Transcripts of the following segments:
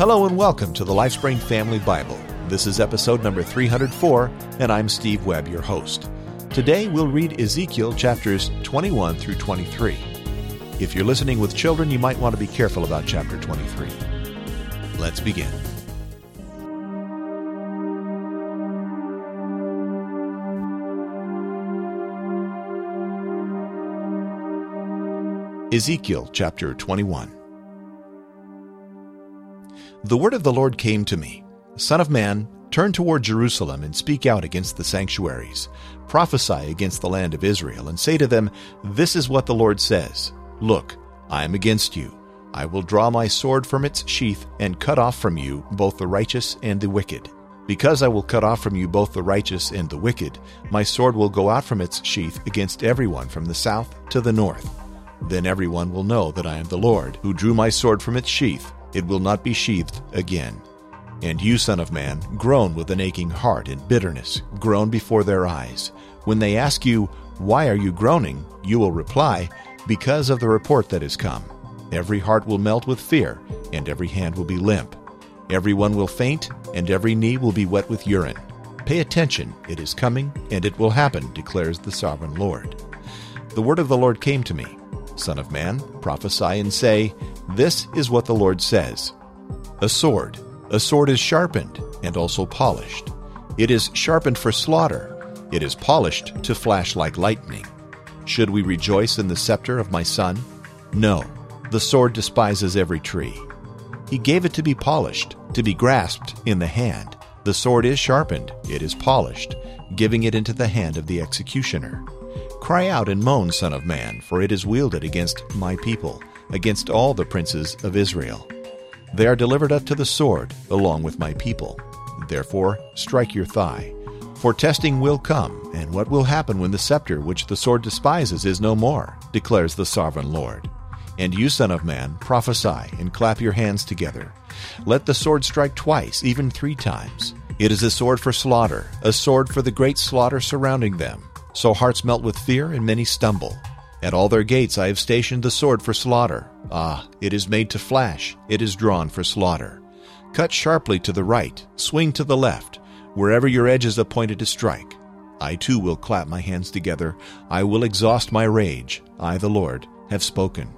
Hello and welcome to the LifeSpring Family Bible. This is episode number 304, and I'm Steve Webb, your host. Today we'll read Ezekiel chapters 21 through 23. If you're listening with children, you might want to be careful about chapter 23. Let's begin. Ezekiel chapter 21. The word of the Lord came to me, Son of man, turn toward Jerusalem and speak out against the sanctuaries. Prophesy against the land of Israel, and say to them, This is what the Lord says. Look, I am against you. I will draw my sword from its sheath and cut off from you both the righteous and the wicked. Because I will cut off from you both the righteous and the wicked, my sword will go out from its sheath against everyone from the south to the north. Then everyone will know that I am the Lord, who drew my sword from its sheath. It will not be sheathed again. And you, son of man, groan with an aching heart and bitterness, groan before their eyes. When they ask you, Why are you groaning? You will reply, Because of the report that has come. Every heart will melt with fear, and every hand will be limp. Everyone will faint, and every knee will be wet with urine. Pay attention, it is coming, and it will happen, declares the sovereign Lord. The word of the Lord came to me. Son of man, prophesy and say, This is what the Lord says. A sword is sharpened and also polished. It is sharpened for slaughter. It is polished to flash like lightning. Should we rejoice in the scepter of my son? No, the sword despises every tree. He gave it to be polished, to be grasped in the hand. The sword is sharpened, it is polished, giving it into the hand of the executioner. Cry out and moan, Son of man, for it is wielded against my people, against all the princes of Israel. They are delivered up to the sword, along with my people. Therefore, strike your thigh. For testing will come, and what will happen when the scepter which the sword despises is no more, declares the sovereign Lord. And you, son of man, prophesy and clap your hands together. Let the sword strike twice, even 3 times. It is a sword for slaughter, a sword for the great slaughter surrounding them. So hearts melt with fear, and many stumble. At all their gates I have stationed the sword for slaughter. Ah, it is made to flash, it is drawn for slaughter. Cut sharply to the right, swing to the left, wherever your edge is appointed to strike. I too will clap my hands together. I will exhaust my rage. I, the Lord, have spoken.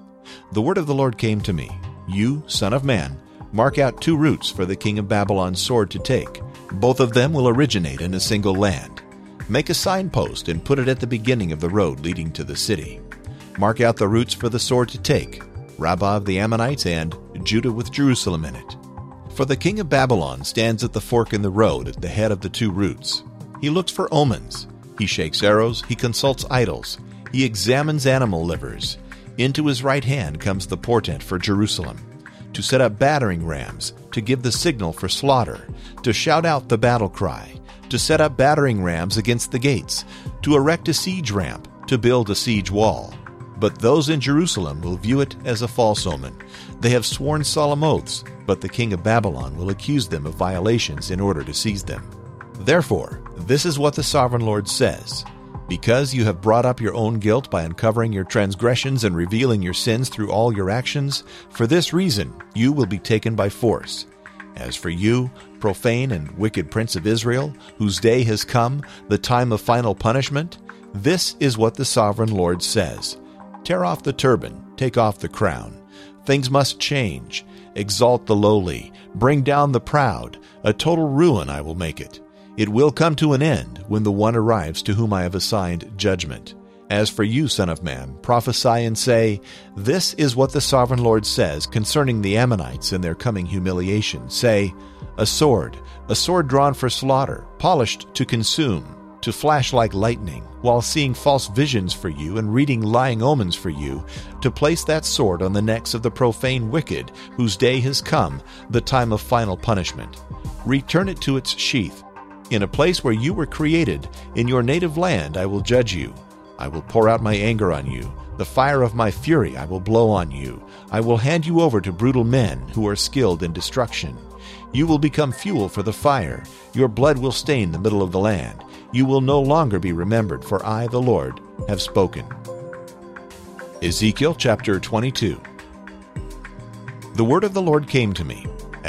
The word of the Lord came to me. You, son of man, mark out 2 routes for the king of Babylon's sword to take. Both of them will originate in a single land. Make a signpost and put it at the beginning of the road leading to the city. Mark out the routes for the sword to take, Rabbah of the Ammonites and Judah with Jerusalem in it. For the king of Babylon stands at the fork in the road at the head of the 2 routes. He looks for omens. He shakes arrows. He consults idols. He examines animal livers. Into his right hand comes the portent for Jerusalem, to set up battering rams, to give the signal for slaughter, to shout out the battle cry, to set up battering rams against the gates, to erect a siege ramp, to build a siege wall. But those in Jerusalem will view it as a false omen. They have sworn solemn oaths, but the king of Babylon will accuse them of violations in order to seize them. Therefore, this is what the sovereign Lord says. Because you have brought up your own guilt by uncovering your transgressions and revealing your sins through all your actions, for this reason you will be taken by force. As for you, profane and wicked prince of Israel, whose day has come, the time of final punishment, this is what the sovereign Lord says. Tear off the turban, take off the crown. Things must change. Exalt the lowly, bring down the proud. A total ruin I will make it. It will come to an end when the one arrives to whom I have assigned judgment. As for you, son of man, prophesy and say, This is what the sovereign Lord says concerning the Ammonites and their coming humiliation. Say, a sword drawn for slaughter, polished to consume, to flash like lightning, while seeing false visions for you and reading lying omens for you, to place that sword on the necks of the profane wicked, whose day has come, the time of final punishment. Return it to its sheath. In a place where you were created, in your native land, I will judge you. I will pour out my anger on you. The fire of my fury I will blow on you. I will hand you over to brutal men who are skilled in destruction. You will become fuel for the fire. Your blood will stain the middle of the land. You will no longer be remembered, for I, the Lord, have spoken. Ezekiel chapter 22. The word of the Lord came to me.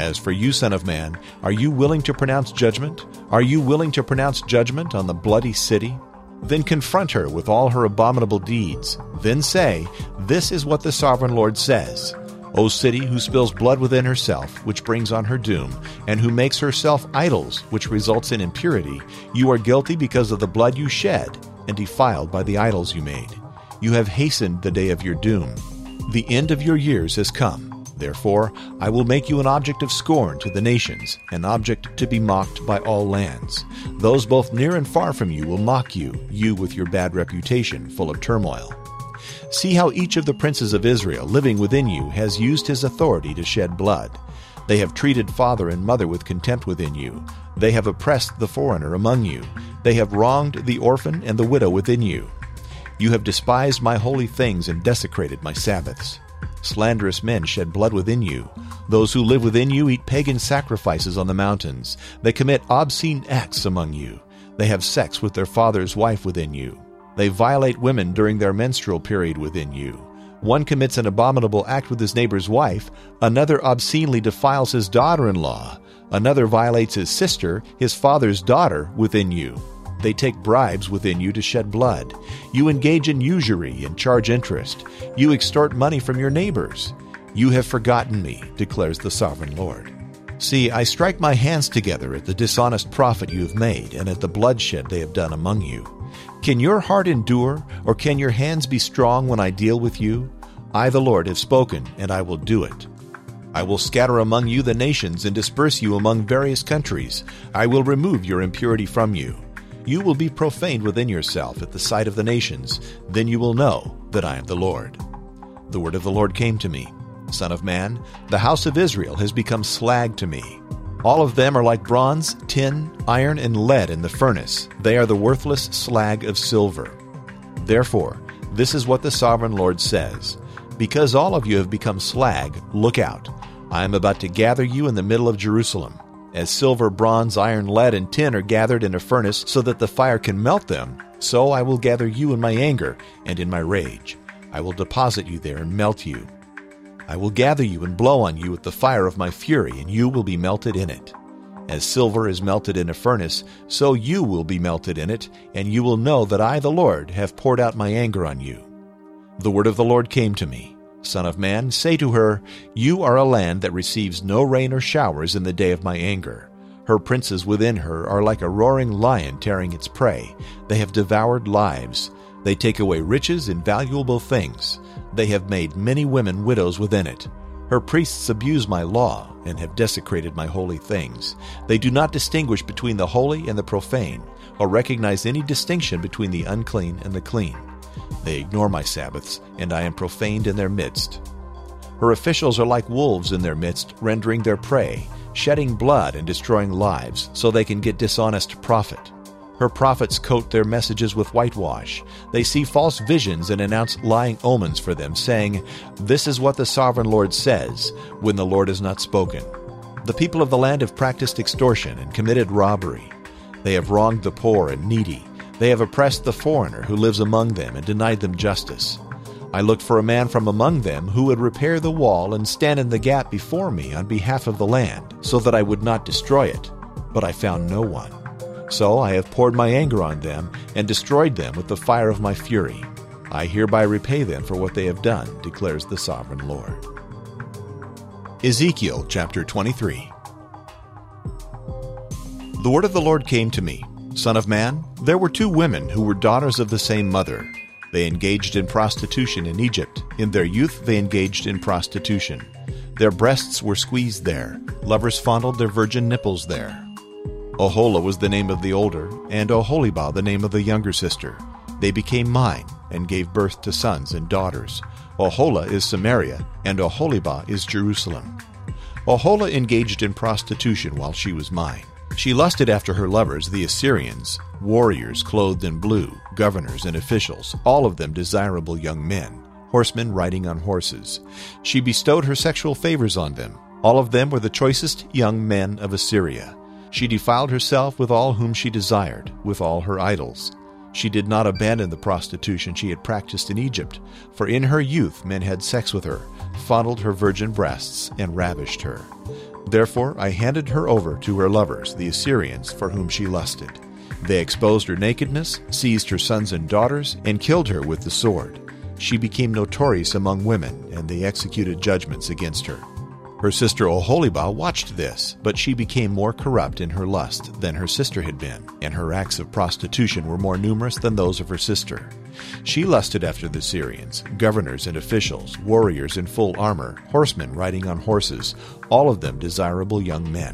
As for you, Son of Man, are you willing to pronounce judgment? Are you willing to pronounce judgment on the bloody city? Then confront her with all her abominable deeds. Then say, This is what the Sovereign Lord says. O city who spills blood within herself, which brings on her doom, and who makes herself idols, which results in impurity, you are guilty because of the blood you shed, and defiled by the idols you made. You have hastened the day of your doom. The end of your years has come. Therefore, I will make you an object of scorn to the nations, an object to be mocked by all lands. Those both near and far from you will mock you, you with your bad reputation, full of turmoil. See how each of the princes of Israel living within you has used his authority to shed blood. They have treated father and mother with contempt within you. They have oppressed the foreigner among you. They have wronged the orphan and the widow within you. You have despised my holy things and desecrated my Sabbaths. Slanderous men shed blood within you. Those who live within you eat pagan sacrifices on the mountains. They commit obscene acts among you. They have sex with their father's wife within you. They violate women during their menstrual period within you. One commits an abominable act with his neighbor's wife. Another obscenely defiles his daughter-in-law. Another violates his sister, his father's daughter, within you. They take bribes within you to shed blood. You engage in usury and charge interest. You extort money from your neighbors. You have forgotten me, declares the Sovereign Lord. See, I strike my hands together at the dishonest profit you have made and at the bloodshed they have done among you. Can your heart endure, or can your hands be strong when I deal with you? I, the Lord, have spoken, and I will do it. I will scatter among you the nations and disperse you among various countries. I will remove your impurity from you. You will be profaned within yourself at the sight of the nations. Then you will know that I am the Lord. The word of the Lord came to me. Son of man, the house of Israel has become slag to me. All of them are like bronze, tin, iron, and lead in the furnace. They are the worthless slag of silver. Therefore, this is what the Sovereign Lord says. Because all of you have become slag, look out. I am about to gather you in the middle of Jerusalem. As silver, bronze, iron, lead, and tin are gathered in a furnace so that the fire can melt them, so I will gather you in my anger and in my rage. I will deposit you there and melt you. I will gather you and blow on you with the fire of my fury, and you will be melted in it. As silver is melted in a furnace, so you will be melted in it, and you will know that I, the Lord, have poured out my anger on you. The word of the Lord came to me. Son of man, say to her, You are a land that receives no rain or showers in the day of my anger. Her princes within her are like a roaring lion tearing its prey. They have devoured lives. They take away riches and valuable things. They have made many women widows within it. Her priests abuse my law and have desecrated my holy things. They do not distinguish between the holy and the profane, or recognize any distinction between the unclean and the clean. They ignore my Sabbaths, and I am profaned in their midst. Her officials are like wolves in their midst, rendering their prey, shedding blood and destroying lives, so they can get dishonest profit. Her prophets coat their messages with whitewash. They see false visions and announce lying omens for them, saying, This is what the Sovereign Lord says, when the Lord has not spoken. The people of the land have practiced extortion and committed robbery. They have wronged the poor and needy. They have oppressed the foreigner who lives among them and denied them justice. I looked for a man from among them who would repair the wall and stand in the gap before me on behalf of the land, so that I would not destroy it. But I found no one. So I have poured my anger on them and destroyed them with the fire of my fury. I hereby repay them for what they have done, declares the Sovereign Lord. Ezekiel chapter 23. The word of the Lord came to me. Son of man, there were two women who were daughters of the same mother. They engaged in prostitution in Egypt. In their youth they engaged in prostitution. Their breasts were squeezed there. Lovers fondled their virgin nipples there. Oholah was the name of the older, and Oholibah the name of the younger sister. They became mine, and gave birth to sons and daughters. Oholah is Samaria, and Oholibah is Jerusalem. Oholah engaged in prostitution while she was mine. She lusted after her lovers, the Assyrians, warriors clothed in blue, governors and officials, all of them desirable young men, horsemen riding on horses. She bestowed her sexual favors on them. All of them were the choicest young men of Assyria. She defiled herself with all whom she desired, with all her idols. She did not abandon the prostitution she had practiced in Egypt, for in her youth men had sex with her, fondled her virgin breasts, and ravished her. Therefore I handed her over to her lovers, the Assyrians, for whom she lusted. They exposed her nakedness, seized her sons and daughters, and killed her with the sword. She became notorious among women, and they executed judgments against her. Her sister Oholibah watched this, but she became more corrupt in her lust than her sister had been, and her acts of prostitution were more numerous than those of her sister. She lusted after the Syrians, governors and officials, warriors in full armor, horsemen riding on horses, all of them desirable young men.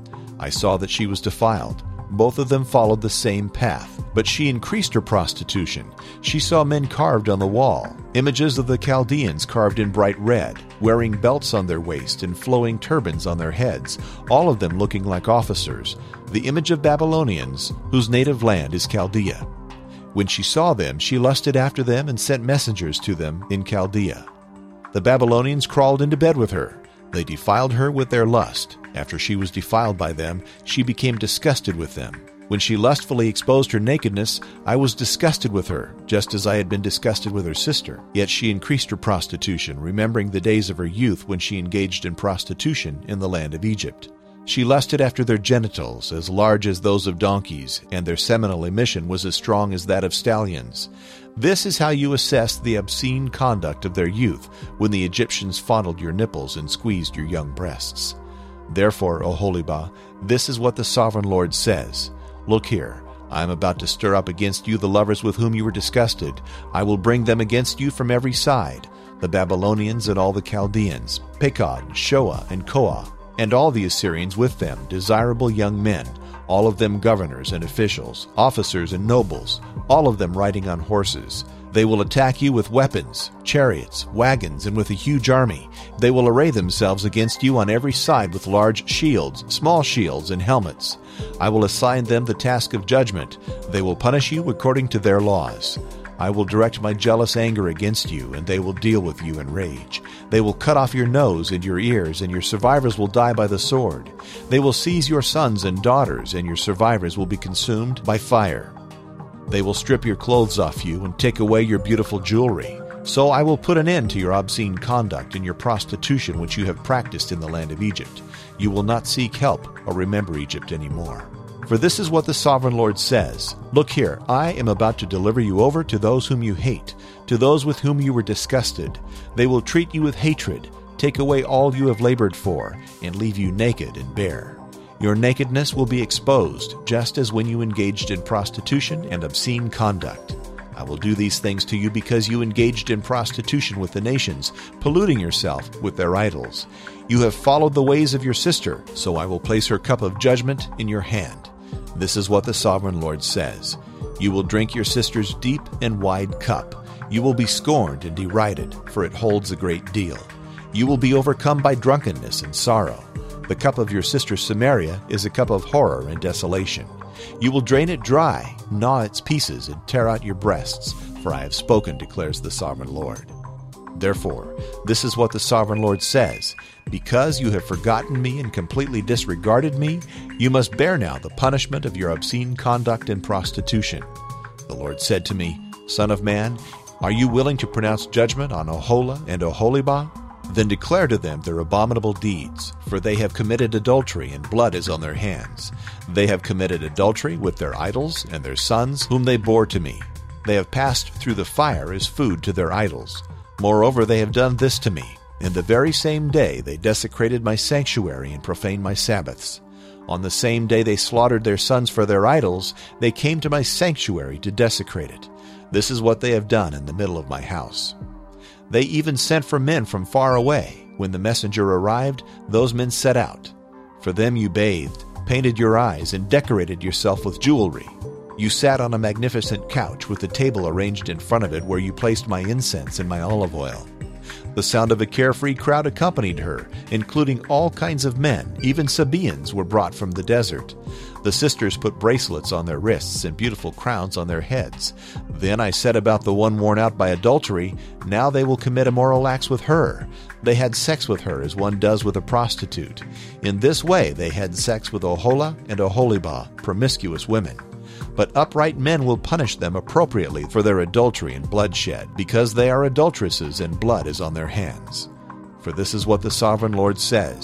I saw that she was defiled. Both of them followed the same path, but she increased her prostitution. She saw men carved on the wall, images of the Chaldeans carved in bright red, wearing belts on their waist and flowing turbans on their heads, all of them looking like officers, the image of Babylonians, whose native land is Chaldea. When she saw them, she lusted after them and sent messengers to them in Chaldea. The Babylonians crawled into bed with her. They defiled her with their lust. After she was defiled by them, she became disgusted with them. When she lustfully exposed her nakedness, I was disgusted with her, just as I had been disgusted with her sister. Yet she increased her prostitution, remembering the days of her youth when she engaged in prostitution in the land of Egypt. She lusted after their genitals, as large as those of donkeys, and their seminal emission was as strong as that of stallions. This is how you assessed the obscene conduct of their youth, when the Egyptians fondled your nipples and squeezed your young breasts. Therefore, Oholibah, this is what the Sovereign Lord says. Look here, I am about to stir up against you the lovers with whom you were disgusted. I will bring them against you from every side, the Babylonians and all the Chaldeans, Pekod, Shoah, and Koah, and all the Assyrians with them, desirable young men, all of them governors and officials, officers and nobles, all of them riding on horses. They will attack you with weapons, chariots, wagons, and with a huge army. They will array themselves against you on every side with large shields, small shields, and helmets. I will assign them the task of judgment. They will punish you according to their laws. I will direct my jealous anger against you, and they will deal with you in rage. They will cut off your nose and your ears, and your survivors will die by the sword. They will seize your sons and daughters, and your survivors will be consumed by fire. They will strip your clothes off you and take away your beautiful jewelry. So I will put an end to your obscene conduct and your prostitution which you have practiced in the land of Egypt. You will not seek help or remember Egypt anymore. For this is what the Sovereign Lord says. Look here, I am about to deliver you over to those whom you hate, to those with whom you were disgusted. They will treat you with hatred, take away all you have labored for, and leave you naked and bare. Your nakedness will be exposed, just as when you engaged in prostitution and obscene conduct. I will do these things to you because you engaged in prostitution with the nations, polluting yourself with their idols. You have followed the ways of your sister, so I will place her cup of judgment in your hand. This is what the Sovereign Lord says. You will drink your sister's deep and wide cup. You will be scorned and derided, for it holds a great deal. You will be overcome by drunkenness and sorrow. The cup of your sister Samaria is a cup of horror and desolation. You will drain it dry, gnaw its pieces, and tear out your breasts, for I have spoken, declares the Sovereign Lord. Therefore, this is what the Sovereign Lord says. Because you have forgotten me and completely disregarded me, you must bear now the punishment of your obscene conduct and prostitution. The Lord said to me, Son of man, are you willing to pronounce judgment on Oholah and Oholibah? Then declare to them their abominable deeds, for they have committed adultery, and blood is on their hands. They have committed adultery with their idols and their sons, whom they bore to me. They have passed through the fire as food to their idols. Moreover, they have done this to me. In the very same day they desecrated my sanctuary and profaned my Sabbaths. On the same day they slaughtered their sons for their idols, they came to my sanctuary to desecrate it. This is what they have done in the middle of my house. They even sent for men from far away. When the messenger arrived, those men set out. For them you bathed, painted your eyes, and decorated yourself with jewelry. You sat on a magnificent couch with a table arranged in front of it where you placed my incense and my olive oil. The sound of a carefree crowd accompanied her, including all kinds of men. Even Sabaeans were brought from the desert. The sisters put bracelets on their wrists and beautiful crowns on their heads. Then I said about the one worn out by adultery, now they will commit immoral acts with her. They had sex with her as one does with a prostitute. In this way they had sex with Oholah and Oholibah, promiscuous women. But upright men will punish them appropriately for their adultery and bloodshed, because they are adulteresses and blood is on their hands. For this is what the Sovereign Lord says.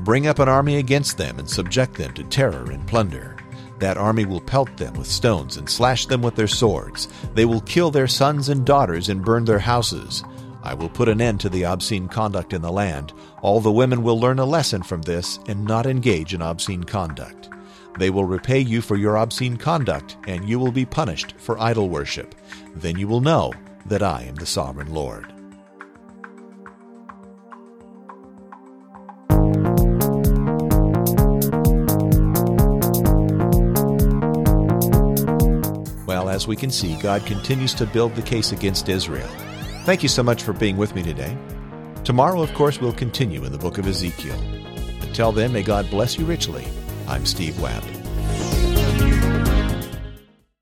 Bring up an army against them and subject them to terror and plunder. That army will pelt them with stones and slash them with their swords. They will kill their sons and daughters and burn their houses. I will put an end to the obscene conduct in the land. All the women will learn a lesson from this and not engage in obscene conduct. They will repay you for your obscene conduct, and you will be punished for idol worship. Then you will know that I am the sovereign Lord. Well, as we can see, God continues to build the case against Israel. Thank you so much for being with me today. Tomorrow, of course, we'll continue in the book of Ezekiel. Until then, may God bless you richly. I'm Steve Webb.